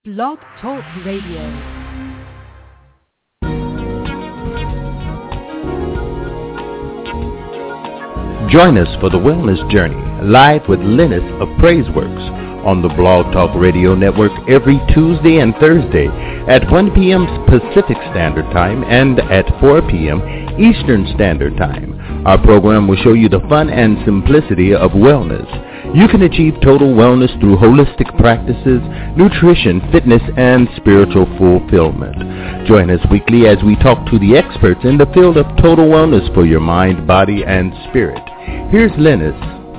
Blog Talk Radio. Join us for the Wellness Journey, live with Linus of PraiseWorks on the Blog Talk Radio Network every Tuesday and Thursday at 1 p.m. Pacific Standard Time and at 4 p.m. Eastern Standard Time. Our program will show you the fun and simplicity of wellness. You can achieve total wellness through holistic practices, nutrition, fitness, and spiritual fulfillment. Join us weekly as we talk to the experts in the field of total wellness for your mind, body, and spirit. Here's Linus.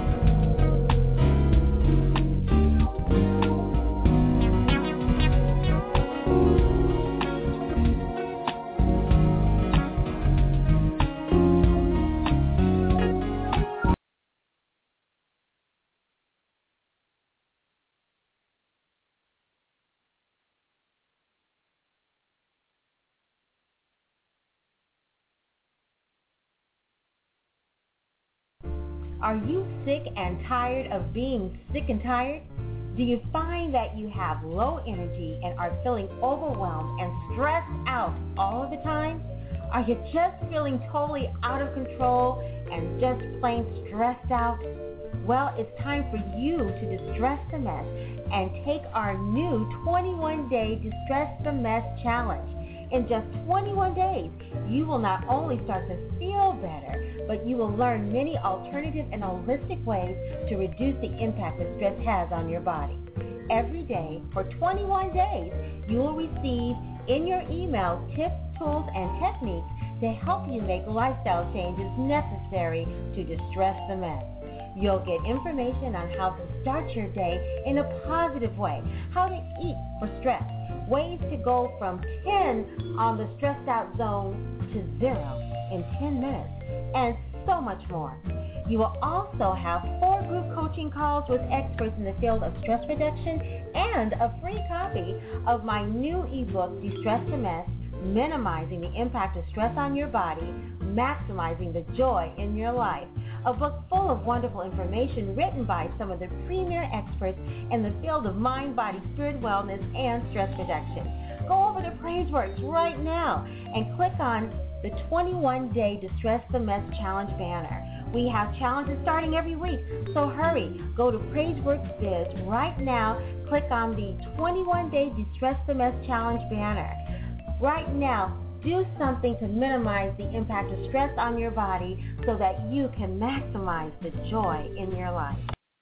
Are you sick and tired of being sick and tired? Do you find that you have low energy and are feeling overwhelmed and stressed out all of the time? Are you just feeling totally out of control and just plain stressed out? Well, it's time for you to distress the mess and take our new 21-day Distress the Mess Challenge. In just 21 days, you will not only start to feel better, but you will learn many alternative and holistic ways to reduce the impact that stress has on your body. Every day, for 21 days, you will receive in your email tips, tools, and techniques to help you make lifestyle changes necessary to distress the mess. You'll get information on how to start your day in a positive way, how to eat for stress, ways to go from 10 on the stressed out zone to 0 in 10 minutes, and so much more. You will also have 4 group coaching calls with experts in the field of stress reduction and a free copy of my new ebook, Distress the Mess, Minimizing the Impact of Stress on Your Body, Maximizing the Joy in Your Life. A book full of wonderful information written by some of the premier experts in the field of mind, body, spirit, wellness, and stress reduction. Go over to PraiseWorks right now and click on the 21-day Distress the Mess Challenge banner. We have challenges starting every week, so hurry. Go to PraiseWorks Biz right now. Click on the 21-day Distress the Mess Challenge banner. Right now, do something to minimize the impact of stress on your body so that you can maximize the joy in your life.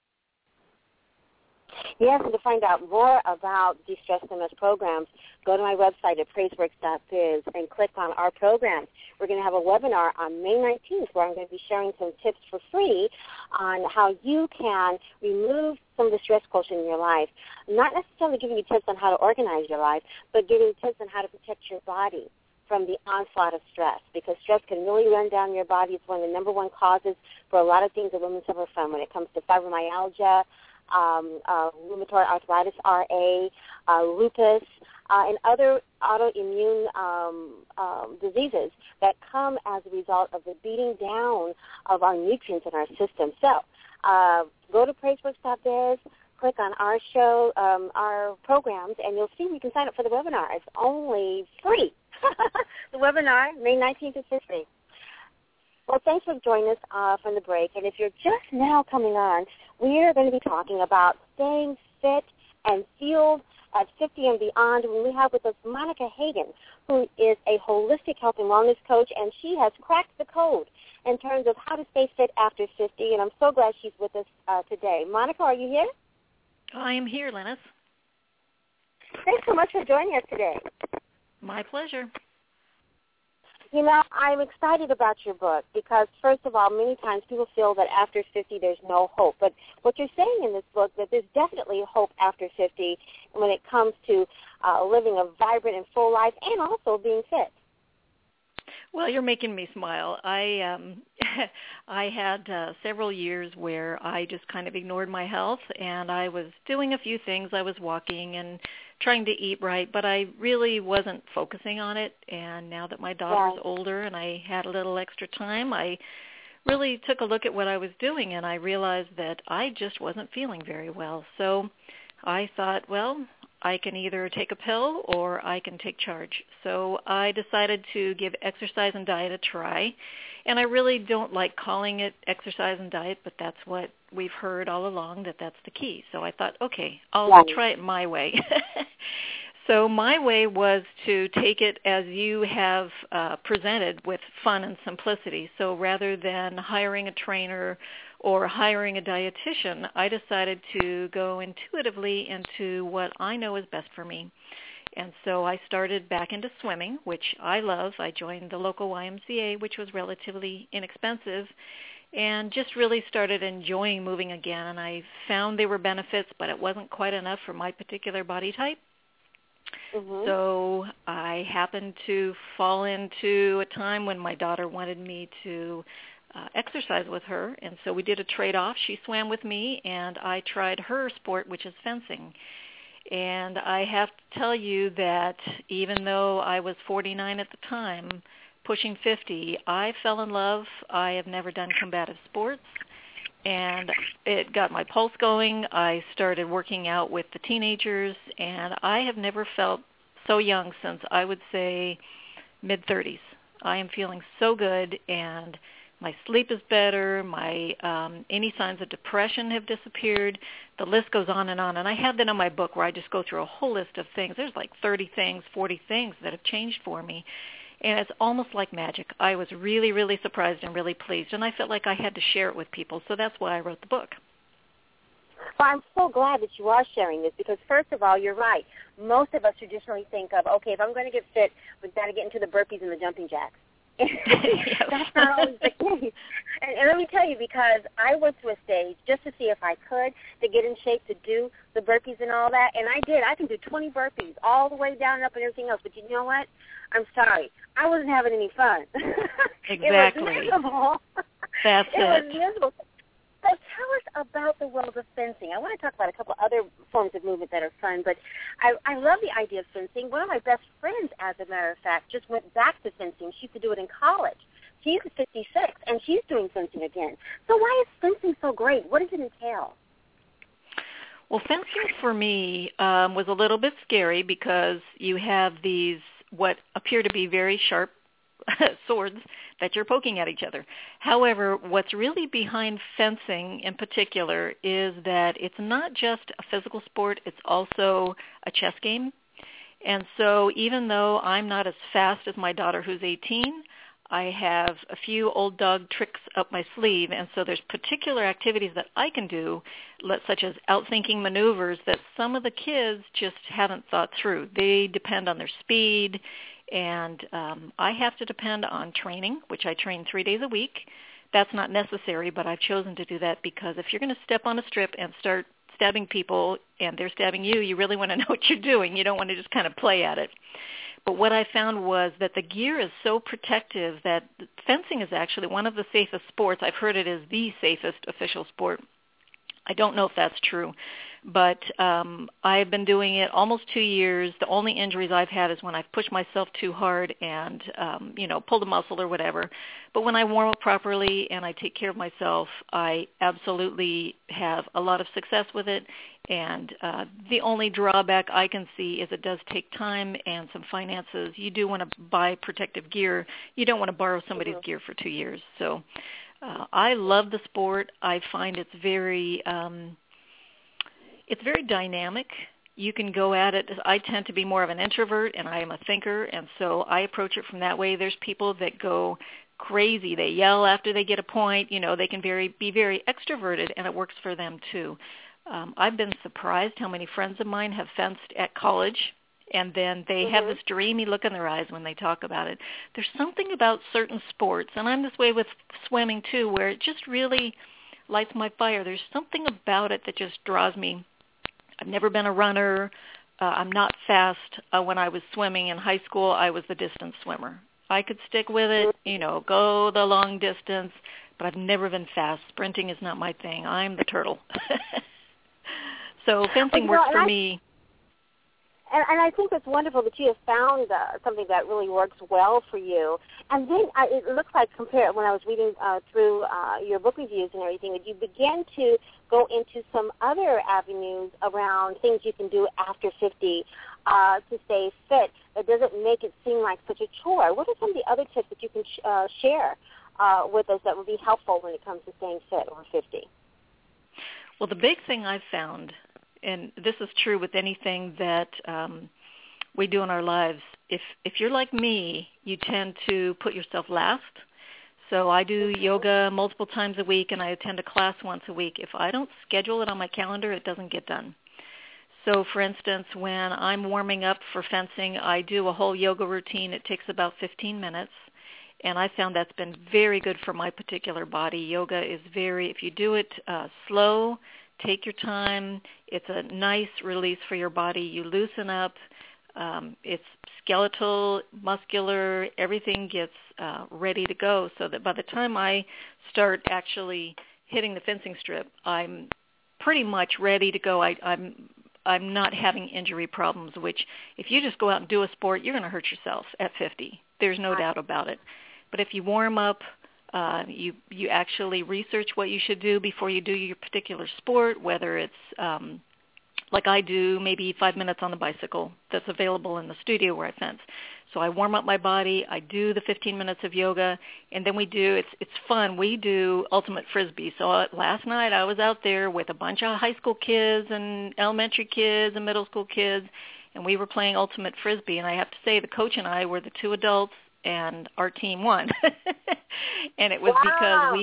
Yes, and to find out more about Distress the Mess programs, go to my website at praiseworks.biz and click on our programs. We're going to have a webinar on May 19th where I'm going to be sharing some tips for free on how you can remove some of the stress quotient in your life. Not necessarily giving you tips on how to organize your life, but giving you tips on how to protect your body from the onslaught of stress, because stress can really run down your body. It's one of the number one causes for a lot of things that women suffer from when it comes to fibromyalgia, rheumatoid arthritis, RA, lupus, and other autoimmune diseases that come as a result of the beating down of our nutrients in our system. So go to praiseworks.biz, click on our show, our programs, and you'll see you can sign up for the webinar. It's only free. The webinar, May 19th, is free. Well, thanks for joining us from the break. And if you're just now coming on, we are going to be talking about staying fit and fueled at 50 and beyond. And we have with us Monica Hagen, who is a holistic health and wellness coach, and she has cracked the code in terms of how to stay fit after 50. And I'm so glad she's with us today. Monica, are you here? I am here, Linus. Thanks so much for joining us today. My pleasure. You know, I'm excited about your book because, first of all, many times people feel that after 50 there's no hope. But what you're saying in this book, that there's definitely hope after 50 when it comes to living a vibrant and full life and also being fit. Well, you're making me smile. I had several years where I just kind of ignored my health, and I was doing a few things. I was walking and trying to eat right, but I really wasn't focusing on it. And now that my daughter's older and I had a little extra time, I really took a look at what I was doing, and I realized that I just wasn't feeling very well. So I thought, well, I can either take a pill or I can take charge. So I decided to give exercise and diet a try. And I really don't like calling it exercise and diet, but that's what we've heard all along, that that's the key. So I thought, okay, I'll try it my way. So my way was to take it as you have presented, with fun and simplicity. So rather than hiring a trainer or hiring a dietitian, I decided to go intuitively into what I know is best for me. And so I started back into swimming, which I love. I joined the local YMCA, which was relatively inexpensive, and just really started enjoying moving again. And I found there were benefits, but it wasn't quite enough for my particular body type. Mm-hmm. So I happened to fall into a time when my daughter wanted me to exercise with her, and so we did a trade-off. She swam with me, and I tried her sport, which is fencing. And I have to tell you that even though I was 49 at the time, pushing 50, I fell in love. I have never done combative sports, and it got my pulse going. I started working out with the teenagers, and I have never felt so young since, I would say, mid-30s. I am feeling so good, and my sleep is better. My any signs of depression have disappeared. The list goes on, and I have that in my book where I just go through a whole list of things. There's like 30 things, 40 things that have changed for me, and it's almost like magic. I was really, really surprised and really pleased, and I felt like I had to share it with people, so that's why I wrote the book. Well, I'm so glad that you are sharing this because, first of all, you're right. Most of us traditionally think of, okay, if I'm going to get fit, we've got to get into the burpees and the jumping jacks. That's not always the case. And let me tell you, because I went through a stage just to see if I could, to get in shape to do the burpees and all that, and I did. I can do 20 burpees all the way down and up and everything else, but you know what? I'm sorry. I wasn't having any fun. Exactly. It was miserable. That's it. It was miserable. So tell us about the world of fencing. I want to talk about a couple other forms of movement that are fun, but I love the idea of fencing. One of my best friends, as a matter of fact, just went back to fencing. She used to do it in college. She's 56, and she's doing fencing again. So why is fencing so great? What does it entail? Well, fencing for me was a little bit scary because you have these what appear to be very sharp swords that you're poking at each other. However, what's really behind fencing in particular is that it's not just a physical sport, it's also a chess game. And so even though I'm not as fast as my daughter who's 18, I have a few old dog tricks up my sleeve, and so there's particular activities that I can do, such as outthinking maneuvers that some of the kids just haven't thought through. They depend on their speed, and I have to depend on training, which I train 3 days a week. That's not necessary, but I've chosen to do that because if you're going to step on a strip and start stabbing people and they're stabbing you, you really want to know what you're doing. You don't want to just kind of play at it. But what I found was that the gear is so protective that fencing is actually one of the safest sports. I've heard it is the safest official sport. I don't know if that's true, but I've been doing it almost 2 years. The only injuries I've had is when I've pushed myself too hard and, pulled a muscle or whatever. But when I warm up properly and I take care of myself, I absolutely have a lot of success with it. And the only drawback I can see is it does take time and some finances. You do want to buy protective gear. You don't want to borrow somebody's gear for 2 years. So I love the sport. I find it's very dynamic. You can go at it. I tend to be more of an introvert, and I am a thinker, and so I approach it from that way. There's people that go crazy. They yell after they get a point. They can be very extroverted, and it works for them too. I've been surprised how many friends of mine have fenced at college, and then they have this dreamy look in their eyes when they talk about it. There's something about certain sports, and I'm this way with swimming too, where it just really lights my fire. There's something about it that just draws me. I've never been a runner. I'm not fast. When I was swimming in high school, I was the distance swimmer. I could stick with it, go the long distance, but I've never been fast. Sprinting is not my thing. I'm the turtle. So fencing works for me. And I think it's wonderful that you have found something that really works well for you. And then it looks like, compared when I was reading through your book reviews and everything, that you began to go into some other avenues around things you can do after 50 to stay fit. That doesn't make it seem like such a chore. What are some of the other tips that you can share with us that would be helpful when it comes to staying fit over 50? Well, the big thing I've found, and this is true with anything that we do in our lives, if you're like me, you tend to put yourself last. So I do yoga multiple times a week, and I attend a class once a week. If I don't schedule it on my calendar, it doesn't get done. So, for instance, when I'm warming up for fencing, I do a whole yoga routine. It takes about 15 minutes, and I found that's been very good for my particular body. Yoga is if you do it slow, take your time. It's a nice release for your body. You loosen up. It's skeletal, muscular. Everything gets ready to go so that by the time I start actually hitting the fencing strip, I'm pretty much ready to go. I'm not having injury problems, which if you just go out and do a sport, you're going to hurt yourself at 50. There's no doubt about it. But if you warm up, you actually research what you should do before you do your particular sport, whether it's like I do, maybe 5 minutes on the bicycle that's available in the studio where I fence. So I warm up my body, I do the 15 minutes of yoga, and then it's fun. We do ultimate frisbee. So last night I was out there with a bunch of high school kids and elementary kids and middle school kids, and we were playing ultimate frisbee. And I have to say, the coach and I were the two adults, and our team won. And it was because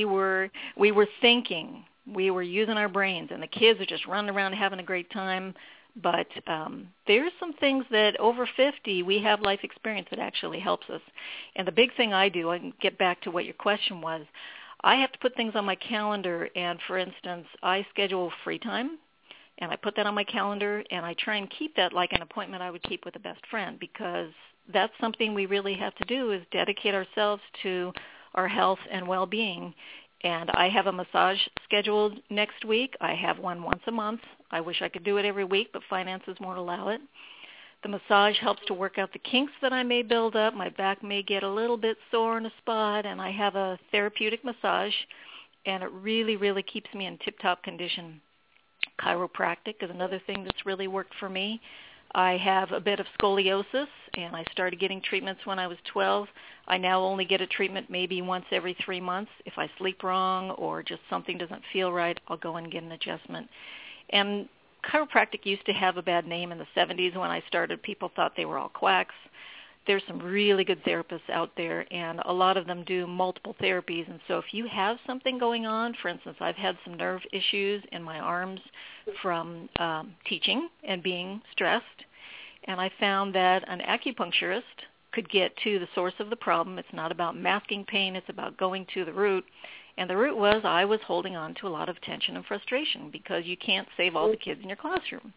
we were thinking. We were using our brains, and the kids are just running around having a great time. But there's some things that over 50, we have life experience that actually helps us. And the big thing I do, I can get back to what your question was, I have to put things on my calendar. And, for instance, I schedule free time, and I put that on my calendar, and I try and keep that like an appointment I would keep with a best friend, because that's something we really have to do, is dedicate ourselves to our health and well-being. And I have a massage scheduled next week. I have one once a month. I wish I could do it every week, but finances won't allow it. The massage helps to work out the kinks that I may build up. My back may get a little bit sore in a spot, and I have a therapeutic massage, and it really, really keeps me in tip-top condition. Chiropractic is another thing that's really worked for me. I have a bit of scoliosis, and I started getting treatments when I was 12. I now only get a treatment maybe once every 3 months. If I sleep wrong or just something doesn't feel right, I'll go and get an adjustment. And chiropractic used to have a bad name in the 70s when I started. People thought they were all quacks. There's some really good therapists out there, and a lot of them do multiple therapies. And so if you have something going on, for instance, I've had some nerve issues in my arms from teaching and being stressed, and I found that an acupuncturist could get to the source of the problem. It's not about masking pain. It's about going to the root. And the root was I was holding on to a lot of tension and frustration, because you can't save all the kids in your classroom.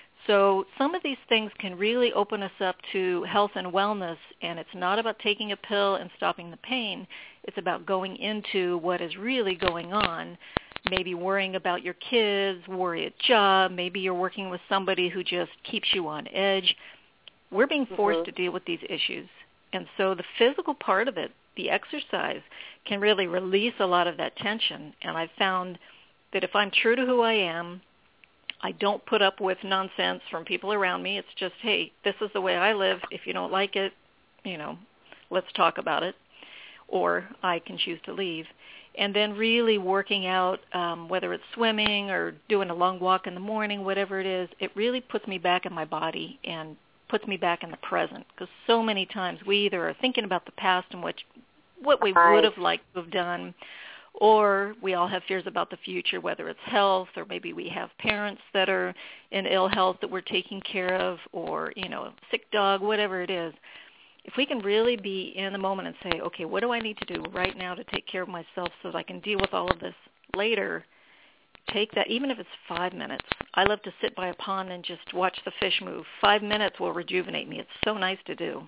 So some of these things can really open us up to health and wellness, and it's not about taking a pill and stopping the pain. It's about going into what is really going on, maybe worrying about your kids, worry at job, maybe you're working with somebody who just keeps you on edge. We're being forced to deal with these issues. And so the physical part of it, the exercise, can really release a lot of that tension. And I've found that if I'm true to who I am, I don't put up with nonsense from people around me. It's just, hey, this is the way I live. If you don't like it, let's talk about it. Or I can choose to leave. And then really working out, whether it's swimming or doing a long walk in the morning, whatever it is, it really puts me back in my body and puts me back in the present. Because so many times we either are thinking about the past and what we would have liked to have done, or we all have fears about the future, whether it's health, or maybe we have parents that are in ill health that we're taking care of, or, a sick dog, whatever it is. If we can really be in the moment and say, okay, what do I need to do right now to take care of myself so that I can deal with all of this later, take that, even if it's 5 minutes. I love to sit by a pond and just watch the fish move. 5 minutes will rejuvenate me. It's so nice to do.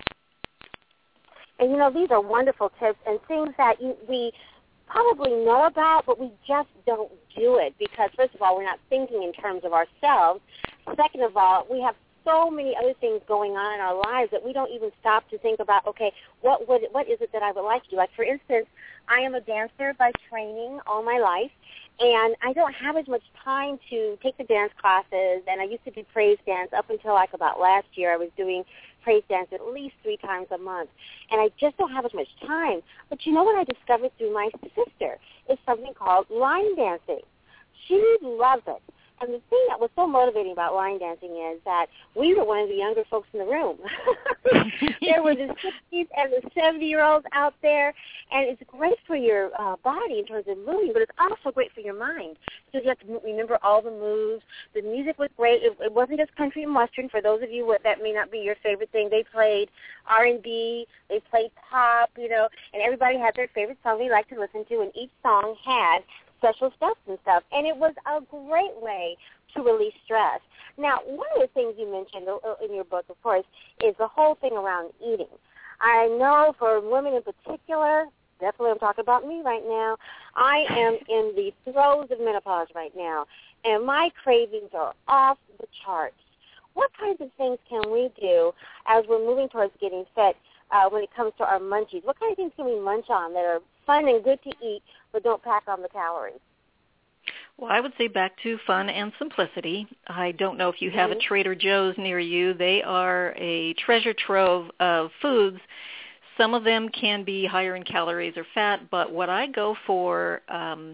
And, these are wonderful tips and things that we probably know about, but we just don't do it because, first of all, we're not thinking in terms of ourselves. Second of all, we have so many other things going on in our lives that we don't even stop to think about, okay, what is it that I would like to do? Like, for instance, I am a dancer by training all my life, and I don't have as much time to take the dance classes, and I used to do praise dance up until like about last year. I was doing praise dance at least 3 times a month, and I just don't have as much time. But you know what I discovered through my sister is something called line dancing. She loves it. And the thing that was so motivating about line dancing is that we were one of the younger folks in the room. There were the 60s and the 70-year-olds out there, and it's great for your body in terms of moving, but it's also great for your mind because you have to remember all the moves. The music was great. It wasn't just country and western. For those of you that may not be your favorite thing, they played R&B, they played pop, and everybody had their favorite song they liked to listen to, and each song had special steps and stuff, and it was a great way to release stress. Now, one of the things you mentioned in your book, of course, is the whole thing around eating. I know for women in particular, definitely I'm talking about me right now, I am in the throes of menopause right now, and my cravings are off the charts. What kinds of things can we do as we're moving towards getting fit when it comes to our munchies? What kind of things can we munch on that are fun and good to eat, but don't pack on the calories? Well, I would say back to fun and simplicity. I don't know if you have a Trader Joe's near you. They are a treasure trove of foods. Some of them can be higher in calories or fat, but what I go for,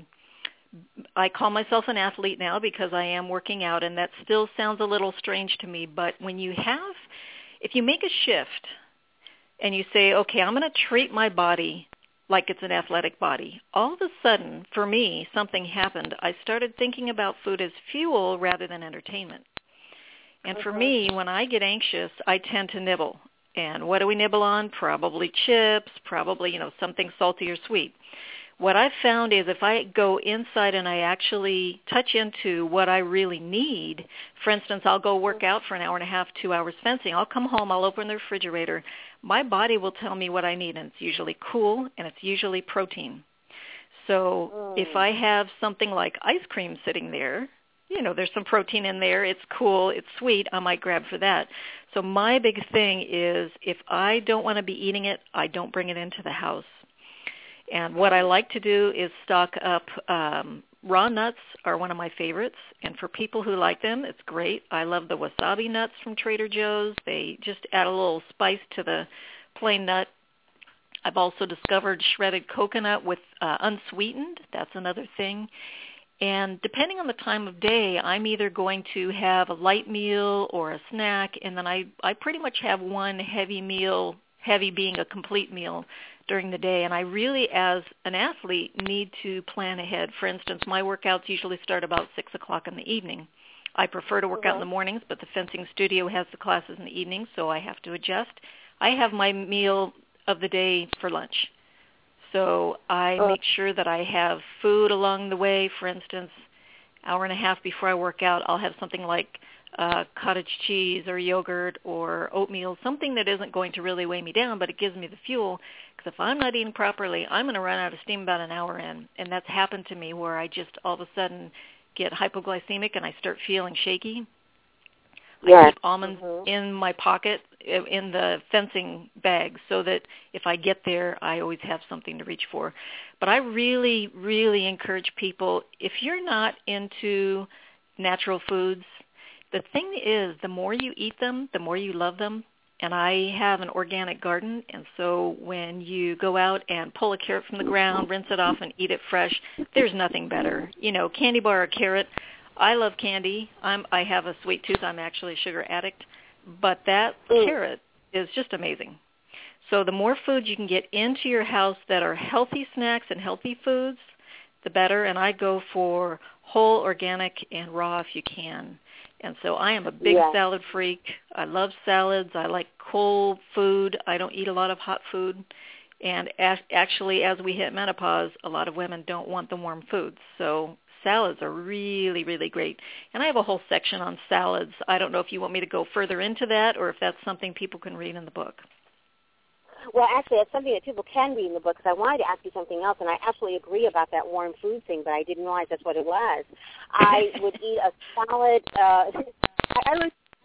I call myself an athlete now because I am working out, and that still sounds a little strange to me, but if you make a shift and you say, okay, I'm going to treat my body like it's an athletic body, all of a sudden, for me, something happened. I started thinking about food as fuel rather than entertainment. And for me, when I get anxious, I tend to nibble. And what do we nibble on? Probably chips, probably, something salty or sweet. What I've found is if I go inside and I actually touch into what I really need, for instance, I'll go work out for an hour and a half, 2 hours fencing. I'll come home, I'll open the refrigerator. My body will tell me what I need, and it's usually cool, and it's usually protein. So if I have something like ice cream sitting there, there's some protein in there, it's cool, it's sweet, I might grab for that. So my big thing is if I don't want to be eating it, I don't bring it into the house. And what I like to do is stock up. Raw nuts are one of my favorites, and for people who like them, it's great. I love the wasabi nuts from Trader Joe's. They just add a little spice to the plain nut. I've also discovered shredded coconut with unsweetened. That's another thing. And depending on the time of day, I'm either going to have a light meal or a snack, and then I pretty much have one heavy meal, heavy being a complete meal, during the day. And I really, as an athlete, need to plan ahead. For instance, my workouts usually start about 6 o'clock in the evening. I prefer to work out in the mornings, but the fencing studio has the classes in the evening, so I have to adjust. I have my meal of the day for lunch. So I make sure that I have food along the way. For instance, hour and a half before I work out, I'll have something like cottage cheese or yogurt or oatmeal, something that isn't going to really weigh me down, but it gives me the fuel. Because if I'm not eating properly, I'm going to run out of steam about an hour in. And that's happened to me where I just all of a sudden get hypoglycemic and I start feeling shaky. I keep almonds in my pocket in the fencing bag so that if I get there, I always have something to reach for. But I really, really encourage people, if you're not into natural foods, the thing is, the more you eat them, the more you love them. And I have an organic garden, and so when you go out and pull a carrot from the ground, rinse it off, and eat it fresh, there's nothing better. Candy bar or carrot, I love candy. I have a sweet tooth. I'm actually a sugar addict. But that carrot is just amazing. So the more foods you can get into your house that are healthy snacks and healthy foods, the better. And I go for whole, organic, and raw if you can. And so I am a big salad freak. I love salads. I like cold food. I don't eat a lot of hot food. And actually, as we hit menopause, a lot of women don't want the warm foods. So salads are really, really great. And I have a whole section on salads. I don't know if you want me to go further into that or if that's something people can read in the book. Well, actually, it's something that people can read in the book, because I wanted to ask you something else, and I absolutely agree about that warm food thing, but I didn't realize that's what it was. I would eat a salad. I would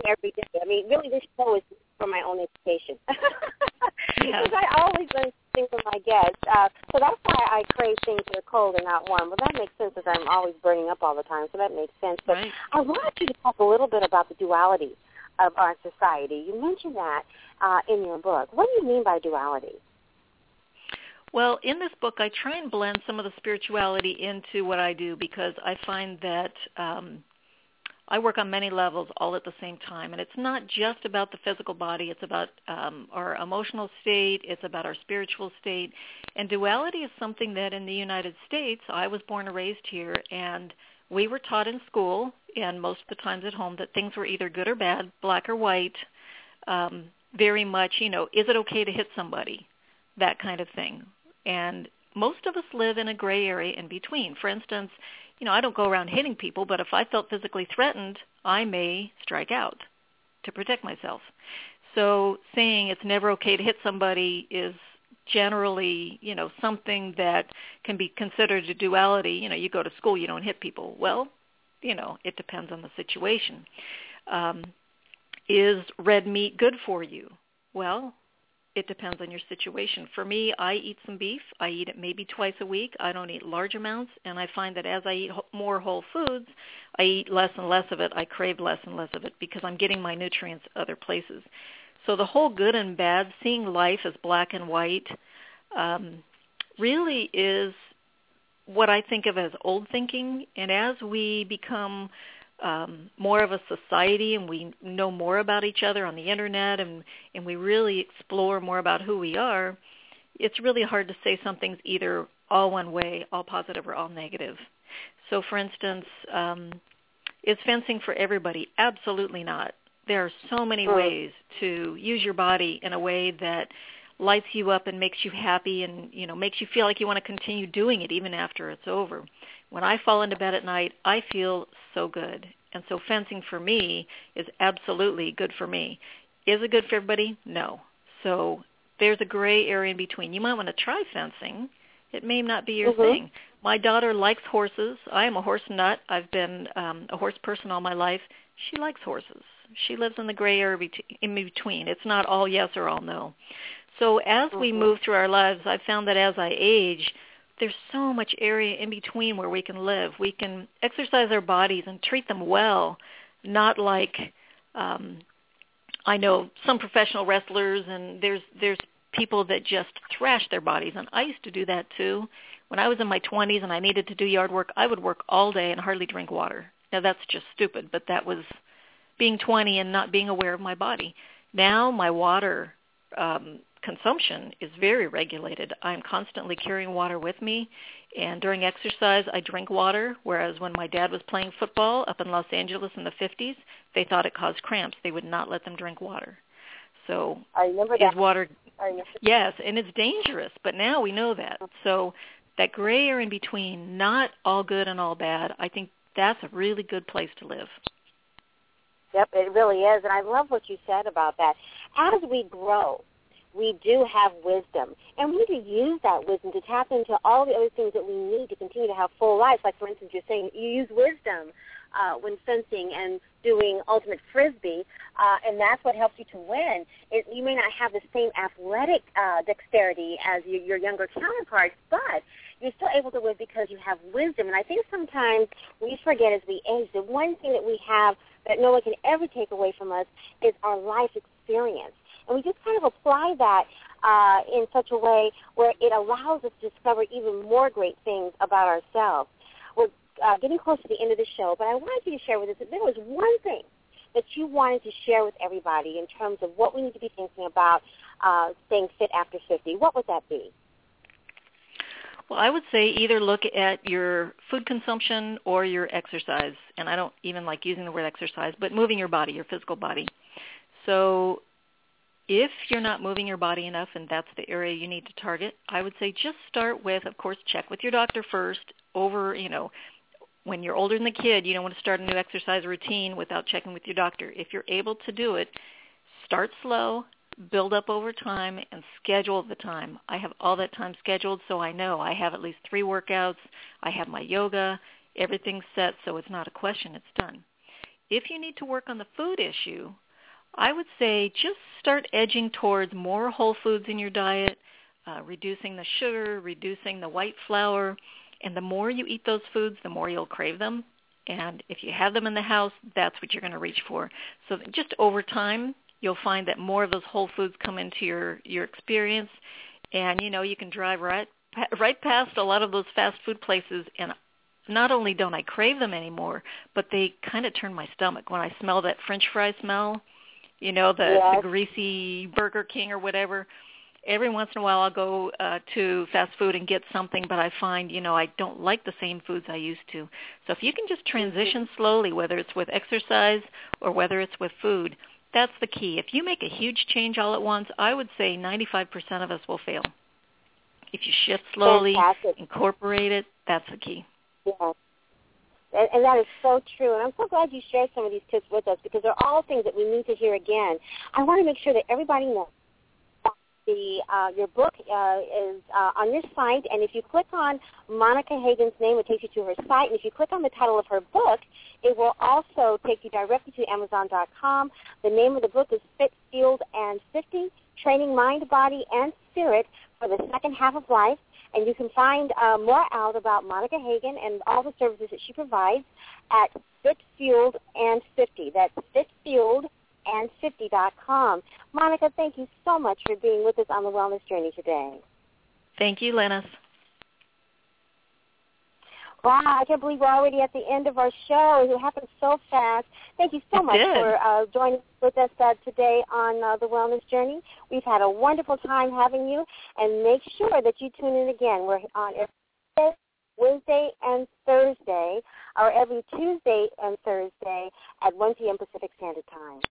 every day. I mean, really, this show is for my own education. Yeah. Because I always learn things from my guests. So that's why I crave things that are cold and not warm. Well, that makes sense because I'm always burning up all the time, so that makes sense. But Right. I wanted you to talk a little bit about the duality of our society. You mentioned that in your book. What do you mean by duality? Well, in this book, I try and blend some of the spirituality into what I do because I find that I work on many levels all at the same time. And it's not just about the physical body. It's about our emotional state. It's about our spiritual state. And duality is something that in the United States, I was born and raised here, and we were taught in school and most of the times at home that things were either good or bad, black or white, very much, is it okay to hit somebody? That kind of thing. And most of us live in a gray area in between. For instance, I don't go around hitting people, but if I felt physically threatened, I may strike out to protect myself. So saying it's never okay to hit somebody is generally, something that can be considered a duality. You go to school, you don't hit people. Well, it depends on the situation. Is red meat good for you? Well, it depends on your situation. For me, I eat some beef. I eat it maybe twice a week. I don't eat large amounts, and I find that as I eat more whole foods, I eat less and less of it. I crave less and less of it because I'm getting my nutrients other places. So the whole good and bad, seeing life as black and white, really is what I think of as old thinking. And as we become more of a society and we know more about each other on the internet and we really explore more about who we are, it's really hard to say something's either all one way, all positive or all negative. So for instance, is fencing for everybody? Absolutely not. There are so many ways to use your body in a way that lights you up and makes you happy and, makes you feel like you want to continue doing it even after it's over. When I fall into bed at night, I feel so good. And so fencing for me is absolutely good for me. Is it good for everybody? No. So there's a gray area in between. You might want to try fencing. It may not be your thing. My daughter likes horses. I am a horse nut. I've been a horse person all my life. She likes horses. She lives in the gray area in between. It's not all yes or all no. So as we move through our lives, I've found that as I age, there's so much area in between where we can live. We can exercise our bodies and treat them well, not like I know some professional wrestlers, and there's people that just thrash their bodies, and I used to do that too. When I was in my 20s and I needed to do yard work, I would work all day and hardly drink water. Now, that's just stupid, but that was being 20 and not being aware of my body. Now my water consumption is very regulated. I'm constantly carrying water with me, and during exercise I drink water, whereas when my dad was playing football up in Los Angeles in the 50s, they thought it caused cramps. They would not let them drink water. So I remember that. Water, yes, and it's dangerous, but now we know that. So that gray area in between, not all good and all bad, I think that's a really good place to live. Yep, it really is, and I love what you said about that. As we grow, we do have wisdom, and we need to use that wisdom to tap into all the other things that we need to continue to have full lives. Like, for instance, you're saying you use wisdom when fencing and doing ultimate frisbee, and that's what helps you to win. You may not have the same athletic dexterity as your younger counterparts, but you're still able to win because you have wisdom. And I think sometimes we forget as we age, the one thing that we have that no one can ever take away from us is our life experience. And we just kind of apply that in such a way where it allows us to discover even more great things about ourselves. We're getting close to the end of the show, but I wanted you to share with us if there was one thing that you wanted to share with everybody in terms of what we need to be thinking about staying fit after 50. What would that be? Well, I would say either look at your food consumption or your exercise. And I don't even like using the word exercise, but moving your body, your physical body. So if you're not moving your body enough and that's the area you need to target, I would say just start with, of course, check with your doctor first. When you're older than the kid, you don't want to start a new exercise routine without checking with your doctor. If you're able to do it, start slow, build up over time, and schedule the time. I have all that time scheduled, so I know I have at least 3 workouts. I have my yoga. Everything's set, so it's not a question. It's done. if you need to work on the food issue, I would say just start edging towards more whole foods in your diet, reducing the sugar, reducing the white flour, and the more you eat those foods, the more you'll crave them. And if you have them in the house, that's what you're going to reach for. So just over time, you'll find that more of those whole foods come into your experience, and, you can drive right past a lot of those fast food places, and not only don't I crave them anymore, but they kind of turn my stomach. When I smell that French fry smell, the greasy Burger King or whatever, every once in a while I'll go to fast food and get something, but I find, I don't like the same foods I used to. So if you can just transition slowly, whether it's with exercise or whether it's with food, that's the key. If you make a huge change all at once, I would say 95% of us will fail. If you shift slowly, incorporate it, that's the key. Yeah. And that is so true. And I'm so glad you shared some of these tips with us, because they're all things that we need to hear again. I want to make sure that everybody knows your book is on your site, and if you click on Monica Hagen's name, it takes you to her site, and if you click on the title of her book, it will also take you directly to Amazon.com. The name of the book is Fit, Fueled, and 50, Training Mind, Body, and Spirit for the Second Half of Life, and you can find more out about Monica Hagen and all the services that she provides at Fit, Fueled, and 50. That's fitfueledand50.com. Monica, thank you so much for being with us on the Wellness Journey today. Thank you, Lennis. Wow, I can't believe we're already at the end of our show. It happened so fast. Thank you so much for joining with us today on the Wellness Journey. We've had a wonderful time having you, and make sure that you tune in again. We're on every Wednesday and Thursday, or every Tuesday and Thursday at 1 p.m. Pacific Standard Time.